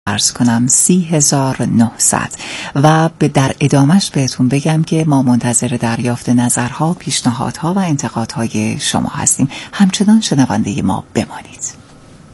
عرض کنم 30,900 و در ادامش بهتون بگم که ما منتظر دریافت نظرها، پیشنهادها و انتقادهای شما هستیم. همچنان شنونده ما بمانید.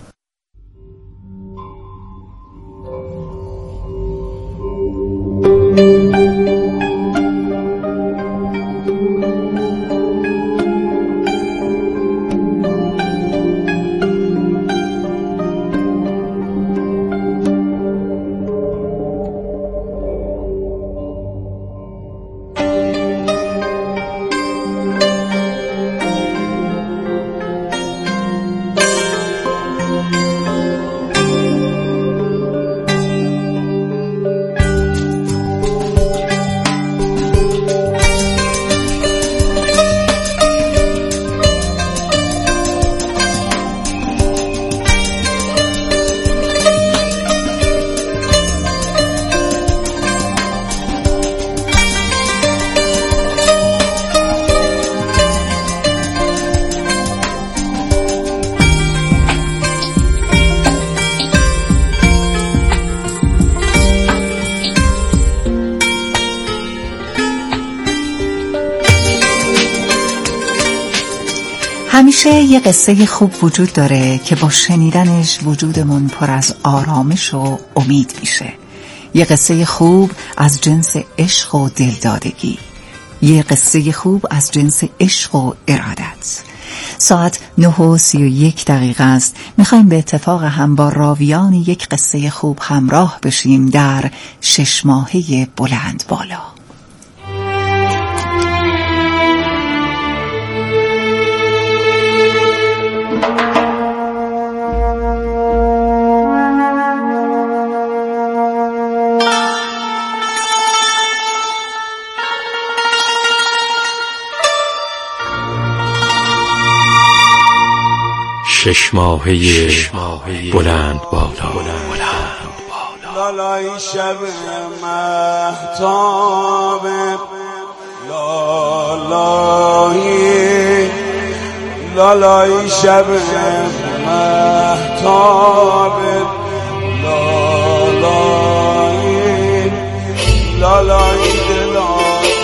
همیشه یه قصه خوب وجود داره که با شنیدنش وجودمون پر از آرامش و امید میشه. یه قصه خوب از جنس عشق و دلدادگی، یه قصه خوب از جنس عشق و ارادت. ساعت 9:31 است. میخوایم به اتفاق هم با راویان یک قصه خوب همراه بشیم در 6 ماهه بلند بالا. شش ماهه بلند بالا. لالای شب مهتاب، لالای شب مهتاب، لالای دلان.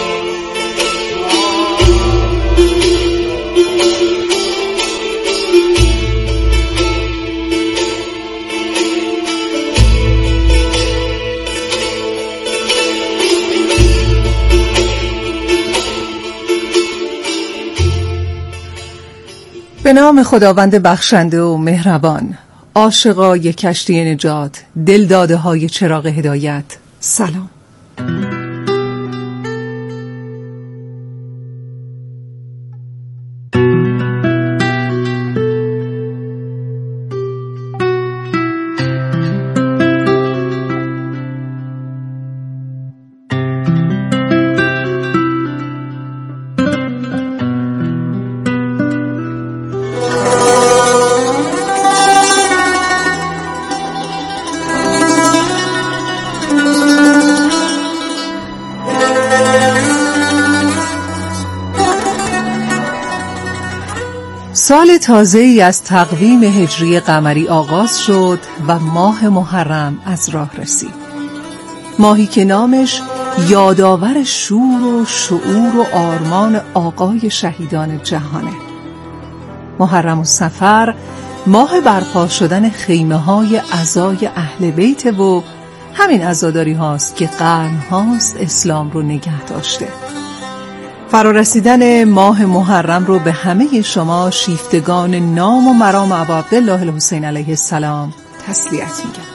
به نام خداوند بخشنده و مهربان. عاشقای کشتی نجات، دلداده های چراغ هدایت، سلام. سال تازه‌ای از تقویم هجری قمری آغاز شد و ماه محرم از راه رسید. ماهی که نامش یادآور شور و شعور و آرمان آقای شهیدان جهانه. محرم و صفر ماه برپا شدن خیمه‌های عزای اهل بیت و همین عزاداری هاست که قرن هاست اسلام رو نگه داشته. فرارسیدن ماه محرم رو به همه شما شیفتگان نام و مرام ابا عبدالله الحسین علیه السلام تسلیت میگم.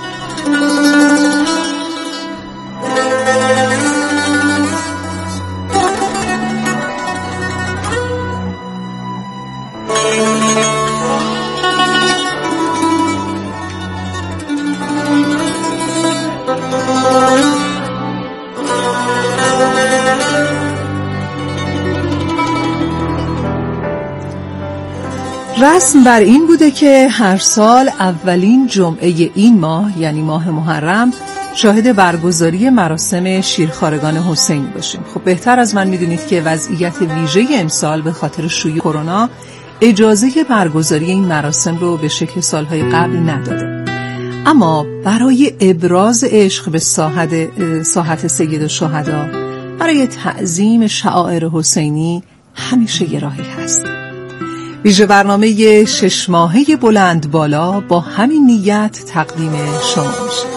رسم بر این بوده که هر سال اولین جمعه این ماه یعنی ماه محرم شاهد برگزاری مراسم شیرخوارگان حسین باشیم. خب بهتر از من میدونید که وضعیت ویژه امسال به خاطر شیوع کرونا اجازه برگزاری این مراسم رو به شکل سالهای قبل نداده. اما برای ابراز عشق به ساحت سید الشهدا، برای تعظیم شعائر حسینی همیشه یه راهی هست. ویژه برنامه 6 ماهه بلند بالا با همین نیت تقدیم شما میشه.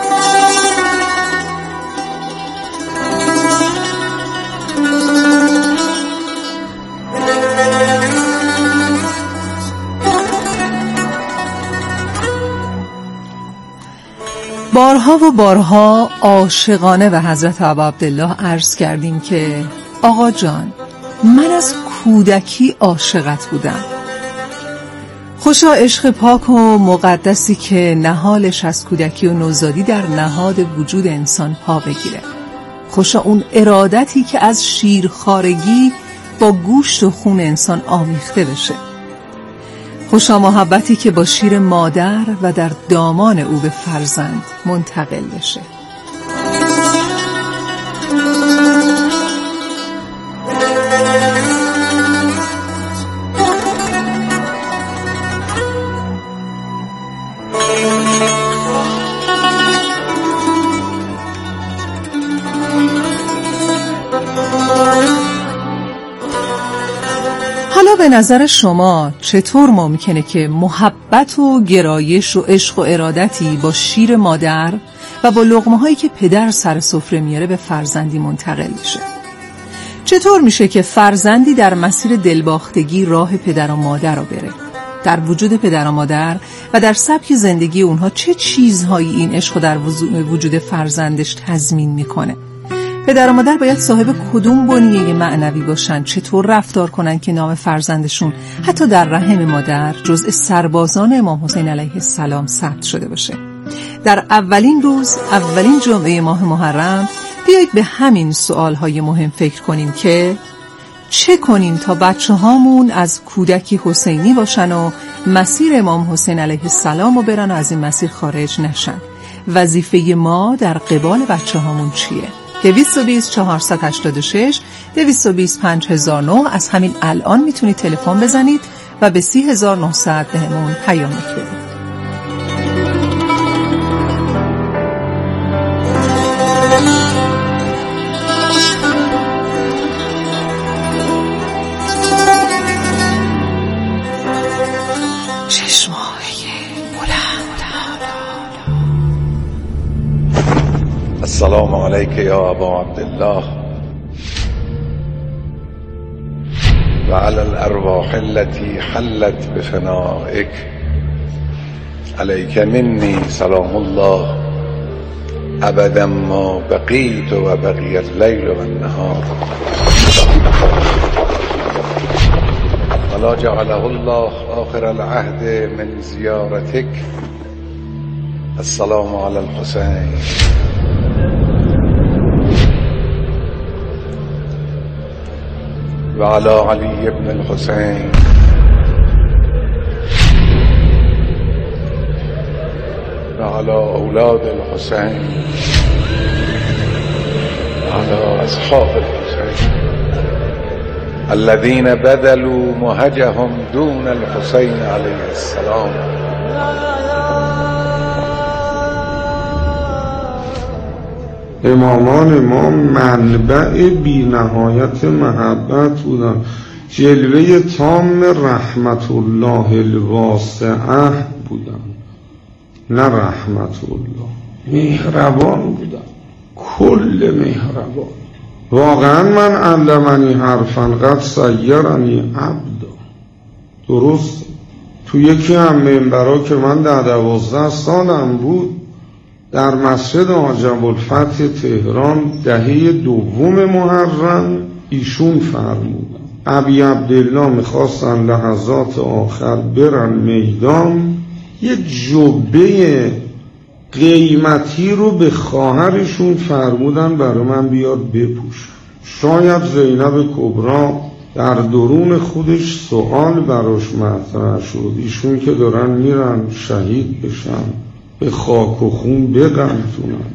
بارها و بارها عاشقانه به حضرت ابا عبدالله عرض کردیم که آقا جان، من از کودکی عاشقت بودم. خوشا عشق پاک و مقدسی که نهالش از کودکی و نوزادی در نهاد وجود انسان پا بگیره. خوشا اون ارادتی که از شیرخوارگی با گوشت و خون انسان آمیخته بشه. خوشا محبتی که با شیر مادر و در دامان او به فرزند منتقل بشه. حالا به نظر شما چطور ممکنه که محبت و گرایش و عشق و ارادتی با شیر مادر و با لقمه هایی که پدر سر سفره میاره به فرزندی منتقل بشه؟ چطور میشه که فرزندی در مسیر دلباختگی راه پدر و مادر رو بره؟ در وجود پدر و مادر و در سبک زندگی اونها چه چیزهایی این عشق در وجود فرزندش تضمین میکنه؟ پدر و مادر باید صاحب کدوم بنیه معنوی باشن؟ چطور رفتار کنن که نام فرزندشون حتی در رحم مادر جزء سربازان امام حسین علیه السلام ثبت شده باشه؟ در اولین روز، اولین جمعه ماه محرم، بیایید به همین سوالهای مهم فکر کنیم که چه کنیم تا بچه هامون از کودکی حسینی باشن و مسیر امام حسین علیه السلام رو برن و از این مسیر خارج نشن. وظیفه ما در قبال بچه هامون چیه؟ 220 486 220 5009 از همین الان میتونید تلفن بزنید و به 30900 بهمون پیام بدید. السلام علیک یا ابا عبدالله و علی الارواح التي حلت بفنائک علیک منی سلام الله ابدا ما بقیت و بقی اللیل و النهار ولا جعله الله آخر العهد من زیارتک. السلام علی الحسین و علی علی ابن الحسین و علی اولاد الحسین و علی اصحاب الحسین الذين بذلوا مهجهم دون الحسین علیه السلام. امامان ما منبع بی نهایت محبت بودن، جلوه تام رحمت الله الواسعه بودن، نه رحمت الله، مهربان بودن، کل مهربان. واقعا من علمنی حرفا قد سیرنی عبدا. درست تو یکی هم منبرها که من در 12 سالم بود در مسجد عجب الفتح تهران دهه 2 محرم ایشون فرمودن ابی عبدالله میخواستن لحظات آخر برن میدان، یه جبه قیمتی رو به خواهرشون فرمودن برای من بیاد بپوش. شاید زینب کبرا در درون خودش سوال براش مطرح شد، ایشون که دارن میرن شهید بشن به خاک و خون بغلتونن،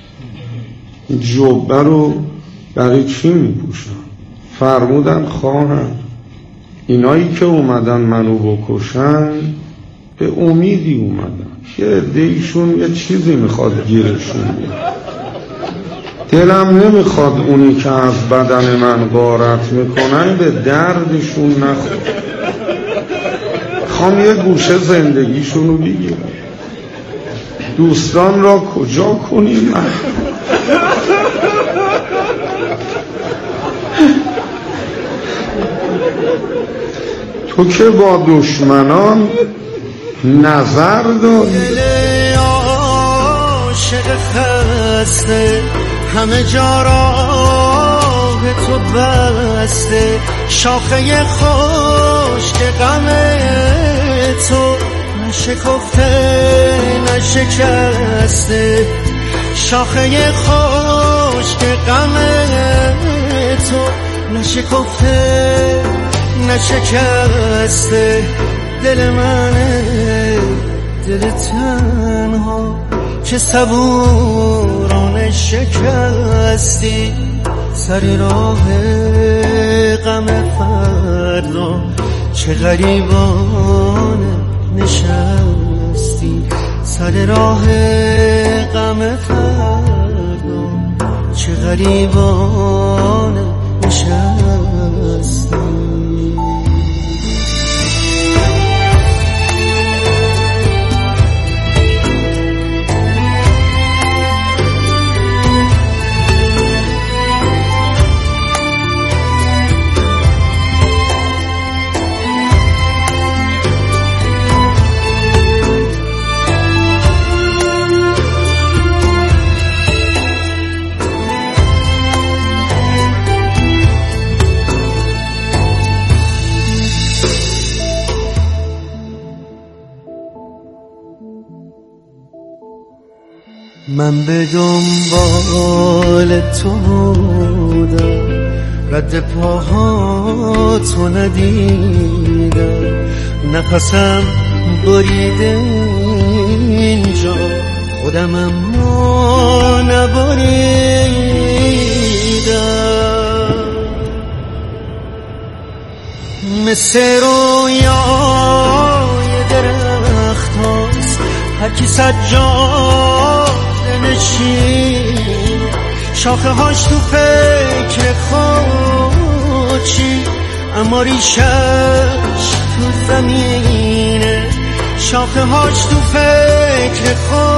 جبه رو برای چی میپوشن؟ فرمودن خواهر اینایی که اومدن منو بکشن به امیدی اومدن، یه عده‌ایشون یه چیزی میخواد گیرشون بیاد. دلم نمیخواد اونی که از بدن من غارت میکنن به دردشون نخور. خوام یه گوشه زندگیشونو بگیرم. دوستان را کجا کنیم من؟ تو که با دشمنان نظر داری. عاشق خسته همه جا راه تو بسته، شاخه خشک غم تو نشکفته نشکسته، شاخه خشک غم تو نشکفته نشکسته. دل منه دل تنها که صبورانه شکستی، سر راه غم فردا چه غریبانه نشستی، سر راه غم فردا چه غریبانه نشستی. من به دنبال تو بودم، رد پاهاتو ندیدم، نفسم بریده اینجا خودم اما نبریدم. مثل رویای درخت هاست هر کی سجاد نشین، شاخه هاش تو فکر خودشی اما ریشش تو زمینه، شاخه هاش تو فکر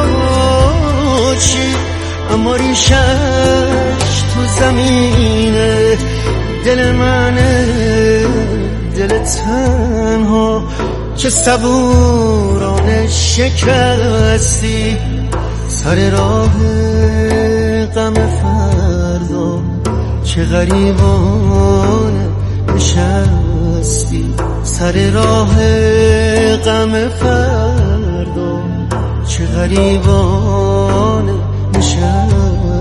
خودشی اما ریشش تو زمینه. دل منه دل تنها که صبورانه شکستی، سر راه غم فردا چه غریبانه نشستی، سر راه غم فردا چه غریبانه نشستی.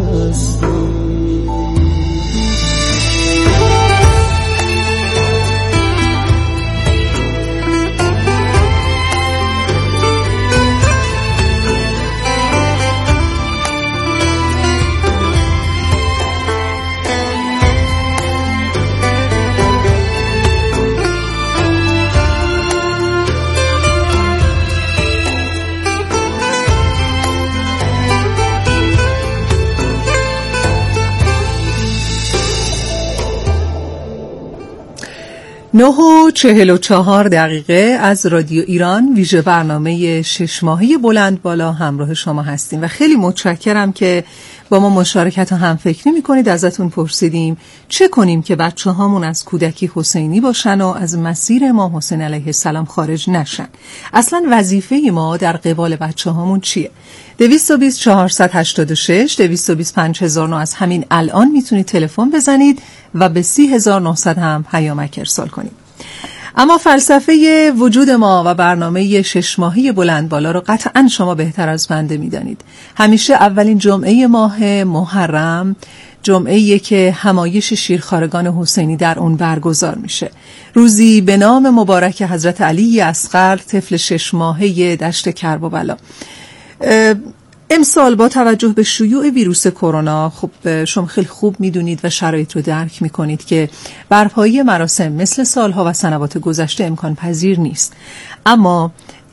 نه و 44 دقیقه از رادیو ایران، ویژه برنامه 6 ماهه بلند بالا همراه شما هستیم و خیلی متشکرم که با ما مشارکت و همفکری میکنید. ازتون پرسیدیم چه کنیم که بچه هامون از کودکی حسینی باشن و از مسیر امام حسین علیه السلام خارج نشن. اصلا وظیفه ما در قبال بچه هامون چیه؟ 220 486 220 5009 از همین الان میتونید تلفن بزنید و به 30900 هم پیامک ارسال کنید. اما فلسفه وجود ما و برنامه 6 ماهه بلند بالا رو قطعاً شما بهتر از بنده میدانید. همیشه اولین جمعه ماه محرم جمعه‌ای که همایش شیرخوارگان حسینی در اون برگزار میشه. روزی به نام مبارک حضرت علی اصغر طفل 6 ماهه دشت کرب و بلا. امسال با توجه به شیوع ویروس کرونا، خب شما خیلی خوب میدونید و شرایط رو درک میکنید که برپایی مراسم مثل سالها و سنوات گذشته امکان پذیر نیست. اما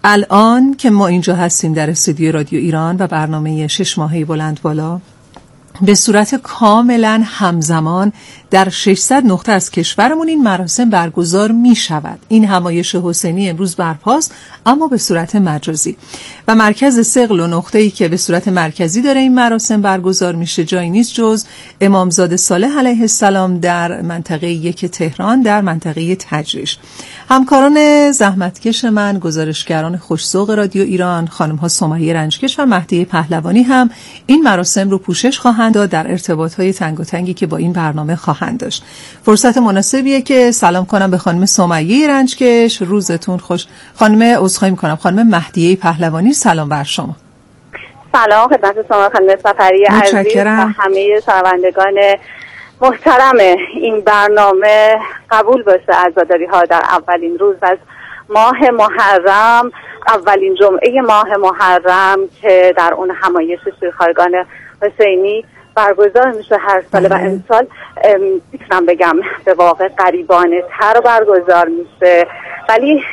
الان که ما اینجا هستیم در استودیو رادیو ایران و برنامه 6 ماهه بلند بالا به صورت کاملا همزمان در 600 نقطه از کشورمون این مراسم برگزار می شود. این همایش حسینی امروز برپاست اما به صورت مجازی و مرکز ثقل و نقطه‌ای که به صورت مرکزی داره این مراسم برگزار میشه جایی نیست جز امامزاده صالح علیه السلام در منطقه 1 تهران در منطقه تجریش. همکاران زحمتکش من، گزارشگران خوش‌ذوق رادیو ایران، خانم‌ها سمیه رنجکش و مهدیه پهلوانی هم این مراسم رو پوشش خواهند داد در ارتباط‌های تنگاتنگی که با این برنامه خواهند داشت. فرصت مناسبیه که سلام کنم به خانم سمیه رنجکش. روزتون خوش. خانم عذرخواهی می‌کنم، خانم مهدیه پهلوانی، سلام بر شما. سلام خدمت شما خانم سفری عزیز و همه شنوندگان محترم این برنامه. قبول باشه عزاداری‌ها در اولین روز از ماه محرم، اولین جمعه ماه محرم که در اون همایش شیرخوارگان حسینی برگزار میشه هر سال و امسال میتونم بگم به واقع غریبانه تر برگزار میشه، ولی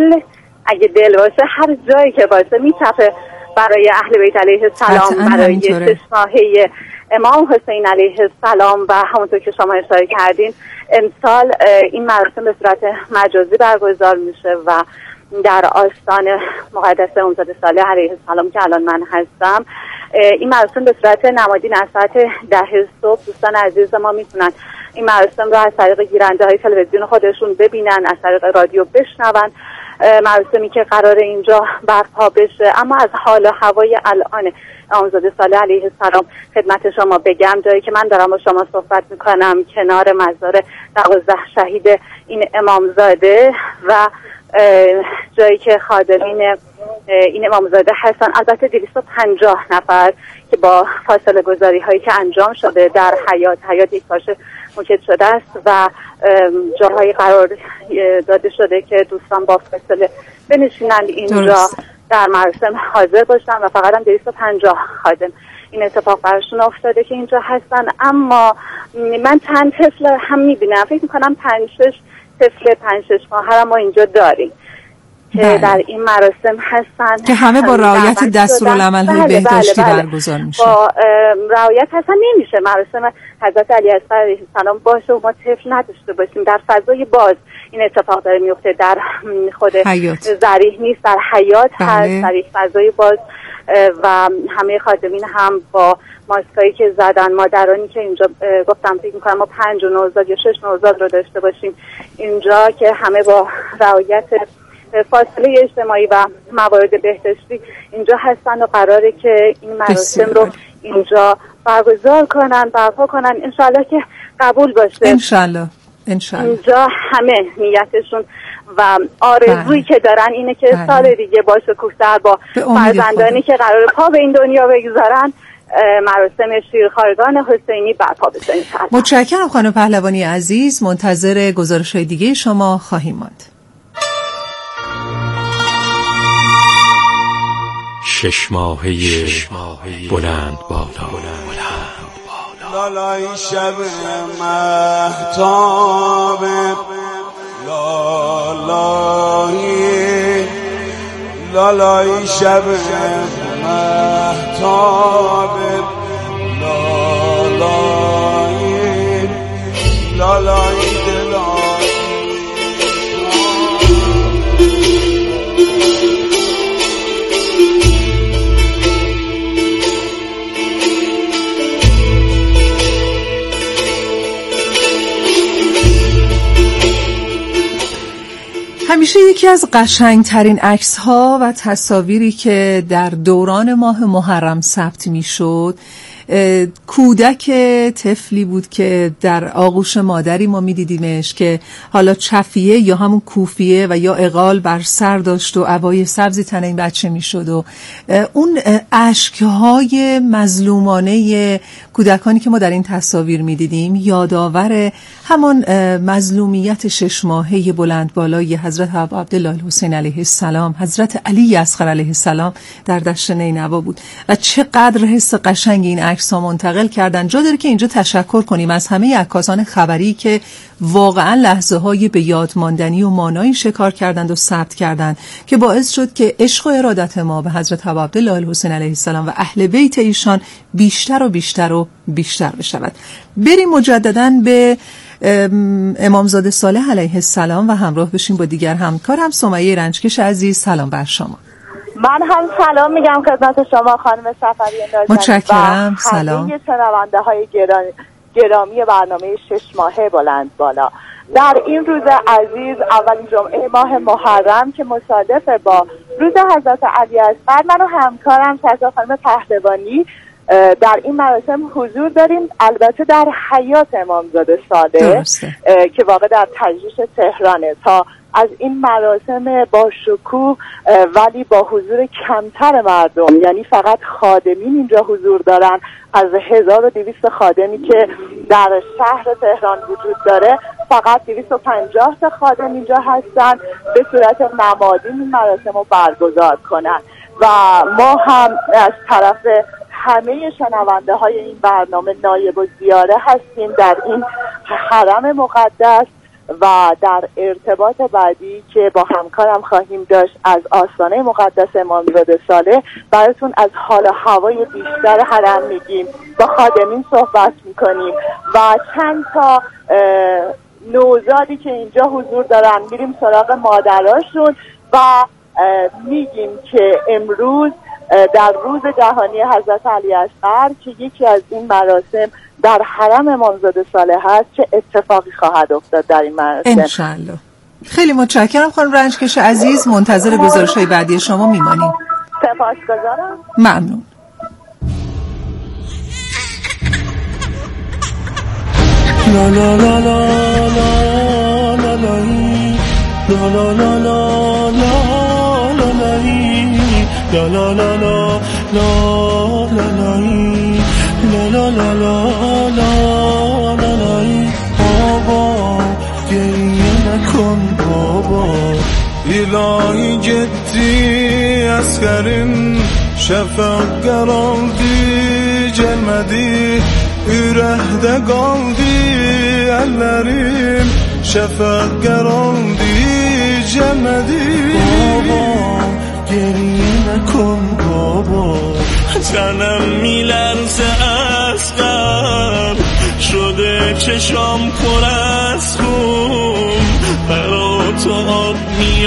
اگه دل باشه هر جایی که باشه میتپه برای اهل بیت علیه السلام، برای 6 ماهه امام حسین علیه السلام. و همونطور که شما اشاره کردین امسال این مراسم به صورت مجازی برگزار میشه و در آستان مقدس امامزاده صالح علیه السلام که الان من هستم این مراسم به صورت نمادین از ساعت 10 صبح دوستان عزیز ما میتونن این مراسم رو از طریق گیرنده های تلویزیون خودشون ببینن، از طریق رادیو بشنون. مراسمی که قرار اینجا برپا بشه. اما از حال و هوای الان امامزاده صالح علیه السلام خدمت شما بگم، جایی که من دارم با شما صحبت میکنم کنار مزار 12 شهید این امامزاده و جایی که خادمین این امامزاده هستن، البته 250 نفر که با فاصله گذاری هایی که انجام شده در حیات یک پاشه موکد شده است و جاهایی قرار داده شده که دوستان با فاصله بنشینند اینجا در مراسم حاضر باشن و فقط هم 250 خادم این اتفاق برشون افتاده که اینجا هستن. اما من چند طفل هم میبینم، فکر میکنم 5-6 طفل 5-6 ماه هم ما اینجا داریم که در این مراسم هستن که همه با رعایت دستورالعمل‌های بهداشتی برگزار میشه. با رعایت اصلا نمیشه مراسم حضرت علی اصغر علیه السلام باشه و ما طفل نداشته باشیم. در فضای باز این اتفاق داره میفته، در خود ذریح نیست، در حیات هست، در یک فضای باز و همه خادمین هم با ماسکایی که زدن. مادرانی که اینجا گفتم فکر می‌کنم ما 5 نوزاد یا 6 نوزاد رو داشته باشیم اینجا که همه با رعایت فاصله اجتماعی و موارد بهداشتی اینجا هستن و قراره که این مراسم رو اینجا برگزار کنن، برپا کنن. انشالله که قبول باشه. انشالله اینجا همه نیتشون و آرزویی که دارن اینه که سال دیگه با شکوفتر با فرزندانی که قراره پا به این دنیا بگذارن مراسم شیرخوارگان حسینی برپا بشه. متشکرم خانم پهلوانی عزیز. منتظر گزارش‌های دیگه شما خواهیم ماند. 6 ماهه بلند بالا. لالای شب مهتاب لالای شب مهتاب لالای دلای همیشه یکی از قشنگترین عکس‌ها و تصاویری که در دوران ماه محرم ثبت می‌شد کودک طفلی بود که در آغوش مادری ما می‌دیدیمش که حالا چفیه یا همون کوفیه و یا اقال بر سر داشت و عبای سبزی تن این بچه می‌شد و اون اشک‌های مظلومانه کودکانی که ما در این تصاویر می‌دیدیم یادآور همان مظلومیت 6 ماهه بلند بالای حضرت ابو عبدالله الحسین علیه السلام، حضرت علی اصغر علیه السلام در دشت نینوا بود و چقدر حس قشنگی این عکس‌ها منتقل کردن. جا داره که اینجا تشکر کنیم از همه عکاسان خبری که واقعا لحظه‌های به یاد ماندنی و مانایی شکار کردند و ثبت کردند که باعث شد که عشق و ارادت ما به حضرت ابو عبدالله الحسین علیه السلام و اهل بیت ایشان بیشتر و بیشتر و بیشتر بشود. بریم مجدداً به امامزاده صالح علیه السلام و همراه بشیم با دیگر همکارم سمیه رنجکش عزیز. سلام بر شما. من هم سلام میگم خدمت شما خانم صفری نازنین. متشکرم. سلام. همه شنونده های گرامی برنامه 6 ماهه بلند بالا. در این روز عزیز، اولین جمعه ماه محرم که مصادف با روز حضرت علی اصغر، من و همکارم سرکار خانم پهلوانی در این مراسم حضور داریم، البته در حیات امامزاده صالح که واقع در تجریش تهرانه. تا از این مراسم با شکوه ولی با حضور کمتر مردم، یعنی فقط خادمین اینجا حضور دارن. از 1200 خادمی که در شهر تهران وجود داره، فقط 250 تا خادم اینجا هستن به صورت نمادین این مراسم رو برگزار کنن. و ما هم از طرف همه شنونده های این برنامه نایب الزیاره هستیم در این حرم مقدس و در ارتباط بعدی که با همکارم خواهیم داشت از آستانه مقدس امامزاده صالح براتون از حال و هوای بیشتر حرم میگیم، با خادمین صحبت میکنیم و چند تا نوزادی که اینجا حضور دارن میریم سراغ مادراشون و میگیم که امروز در روز جهانی حضرت علی اصغر که یکی از این مراسم در حرم امامزاده صالح هست، چه اتفاقی خواهد افتاد در این مراسم انشالله. خیلی متشکرم خانم رنجکش عزیز، منتظر گزارش‌های بعدی شما میمانیم. سپاسگزارم. ممنون. لا لا لا لا لا لا لا لا لا لا لا لا لا لا لا لا لا لا لا بابا گریه نکن بابا الهی جدی askerim şefak geldi gelmedi yürekte kaldı ellerim şefak geldi gelmedi baba گریه نکن بابا تنم میلرزه از غم شده چشام پر از خون برا تو آب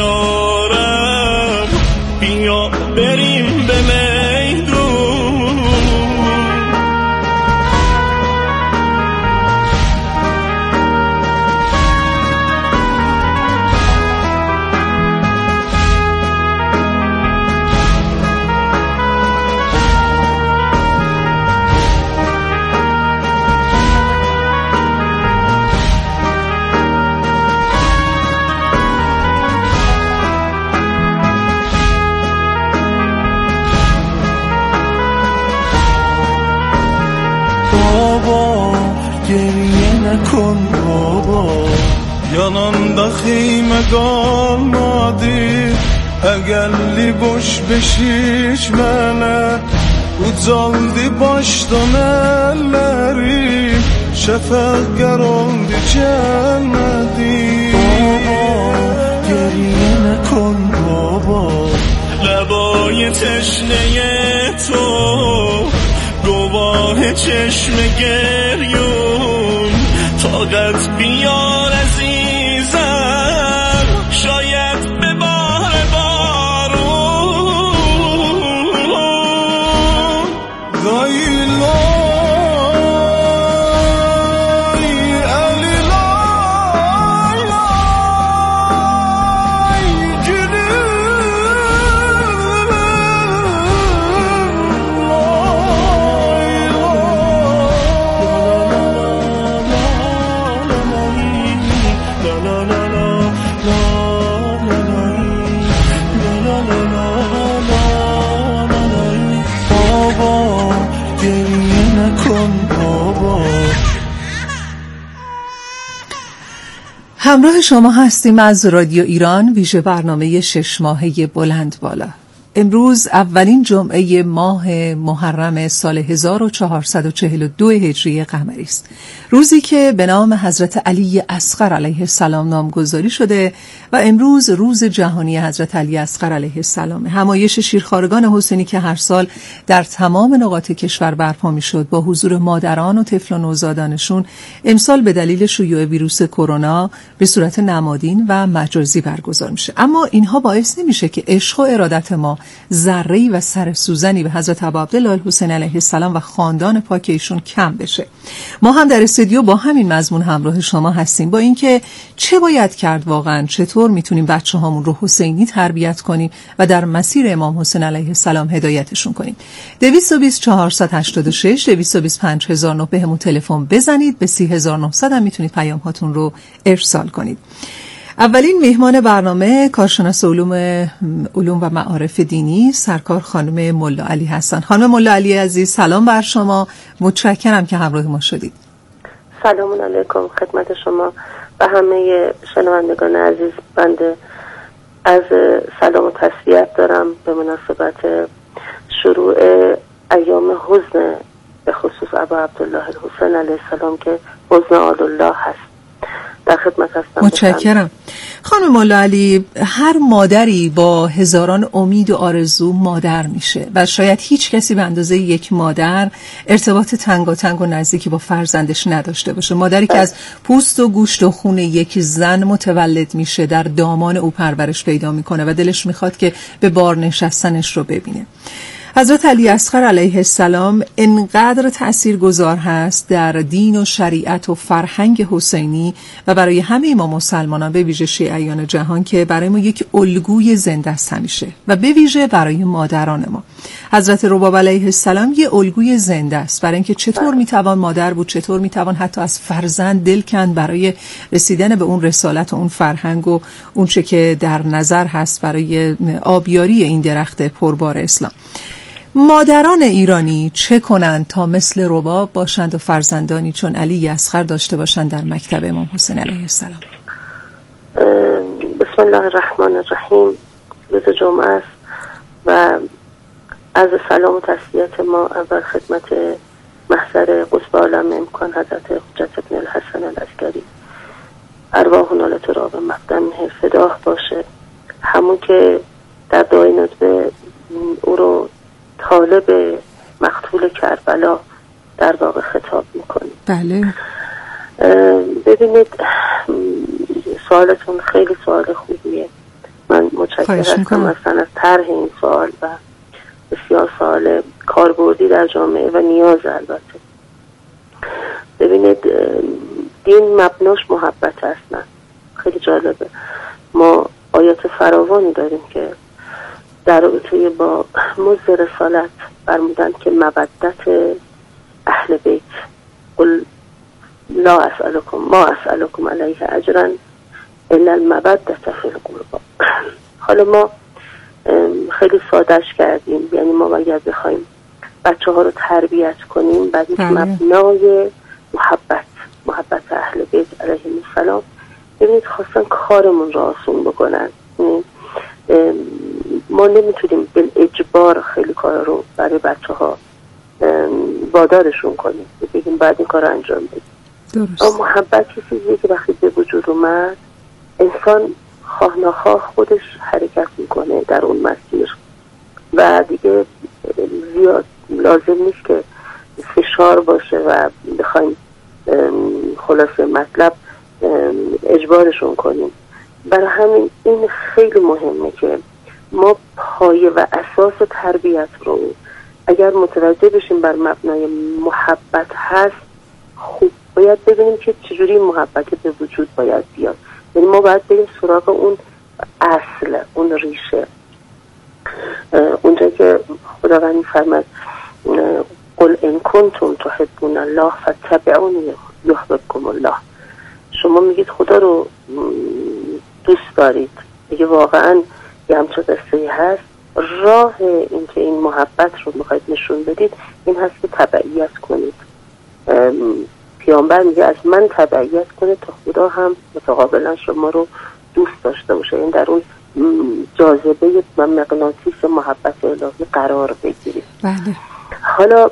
میارم بیا بریم به میدون کن بابا yanımda xeymə qalmadı əgəlli boş beşik mənə ucaldı başdan əllərim şəfəq gəldi gəlmədi baba geriyə nəkon baba لبای تشنه تو گواه چشم گریون طاقت بیار عزیزم شاید به بار بارون همراه شما هستیم از رادیو ایران، ویژه برنامه 6 ماهه بلند بالا. امروز اولین جمعه ماه محرم سال 1442 هجری قمری است، روزی که به نام حضرت علی اصغر علیه السلام نامگذاری شده و امروز روز جهانی حضرت علی اصغر علیه السلام. همایش شیرخوارگان حسینی که هر سال در تمام نقاط کشور برپا میشد با حضور مادران و طفل و نوزادانشون، امسال به دلیل شیوع ویروس کرونا به صورت نمادین و مجازی برگزار میشه. اما اینها باعث نمیشه که عشق و ارادت ما ذره‌ای و سر سوزنی به حضرت ابا عبدالله الحسین علیه السلام و خاندان پاک ایشون کم بشه. ما هم در استودیو با همین مضمون همراه شما هستیم، با اینکه چه باید کرد واقعا، چطور میتونیم بچه‌هامون رو حسینی تربیت کنیم و در مسیر امام حسین علیه السلام هدایتشون کنیم. 220 486 225 5009 بهمون تلفن بزنید، به 30900 هم میتونید پیام هاتون رو ارسال کنید. اولین مهمان برنامه کارشناس علوم و معارف دینی سرکار خانم ملا علی هستن. خانم ملا علی عزیز، سلام بر شما، متشکرم که همراه ما شدید. سلام علیکم خدمت شما و همه شنوندگان عزیز. بنده از سلام و تسلیت دارم به مناسبت شروع ایام حزن به خصوص ابا عبدالله الحسین علیه السلام که حزن آل الله هست. در خدمت هستم. متشکرم. خانم مولا علی، هر مادری با هزاران امید و آرزو مادر میشه و شاید هیچ کسی به اندازه یک مادر ارتباط تنگاتنگ و نزدیکی با فرزندش نداشته باشه. مادری که از پوست و گوشت و خون یک زن متولد میشه، در دامان او پرورش پیدا میکنه و دلش میخواد که به بار نشستنش رو ببینه. حضرت علی اصغر علیه السلام انقدر تأثیرگذار هست در دین و شریعت و فرهنگ حسینی و برای همه ما مسلمانان، به ویژه شیعیان جهان، که برای ما یک الگوی زنده است همیشه و به ویژه برای مادران ما. حضرت رباب علیه السلام یه الگوی زنده است برای اینکه چطور میتوان مادر بود، چطور میتوان حتی از فرزند دل کند برای رسیدن به اون رسالت و اون فرهنگ و اون چه که در نظر هست برای آبیاری این درخت پربار اسلام. مادران ایرانی چه کنند تا مثل رباب باشند و فرزندانی چون علی اصغر داشته باشند در مکتب امام حسین علیه السلام؟ بسم الله الرحمن الرحیم. روز جمعه است و از سلام و تسلیت ما اول خدمت محضر قطب عالم امکان حضرت حجت ابن الحسن العسکری، ارواحنا لتراب مقدمه فداه باشه. همون که در دعای ندبه او رو طالب مقتول کربلا در واقع خطاب میکنیم. بله. ببینید، سوالتون خیلی سوال خوبیه. من متشکرم هستم اصلا از طرح این سوال و بسیار سوال کاربردی در جامعه و نیاز. البته ببینید، دین مبناش محبت هست. خیلی جالبه، ما آیات فراوانی داریم که در رابطه با مزد رسالت فرمودن که مودت اهل بیت، قل لا اسألكم ما اسألكم علیه اجرا الا المودة فی القربى. حالا ما خیلی سادهش کردیم، یعنی ما باید بخوایم بچه ها رو تربیت کنیم بعد یک مبنای محبت اهل بیت علیهم السلام. ببینید، خواستن کارمون رو آسون بکنن. ما نمیتونیم بالاجبار خیلی کار رو برای بچه ها وادارشون کنیم، بگیم بعد این کار رو انجام بدیم. اما محبت چیزیه که وقتی به وجود اومد، انسان خواه نخواه خودش حرکت میکنه در اون مسیر و دیگه زیاد لازم نیست که فشار باشه و بخوایم خلاصه مطلب اجبارشون کنیم. برای همین این خیلی مهمه که ما پایه و اساس تربیت رو اگر متوجه بشیم بر مبنای محبت هست، خوب باید ببینیم که چجوری محبت به وجود باید بیاد. یعنی ما باید بریم سراغ اون اصل، اون ریشه، اونجا که خداوند می‌فرماید قل ان کنتم تحبون الله فاتبعونی یحببکم الله. شما میگید خدا رو دوست دارید، دیگه واقعا یه همچه قصه‌ای هست. راه این که این محبت رو میخواید نشون بدید این هست که تبعیت کنید، پیامبر میگه از من تبعیت کنه تا خدا هم متقابلا شما رو دوست داشته باشه، این در اون جاذبه و مغناطیس محبت الهی قرار بگیرید. بله. حالا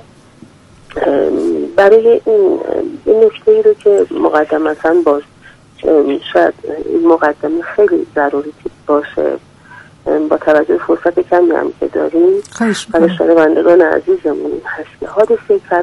برای این نکته ای رو که مقدمتاً باز شاید این مقدمه خیلی ضروری باشه با توجه فرصت کمی هم که داریم برای شنوندگان عزیزمون هست که حادثه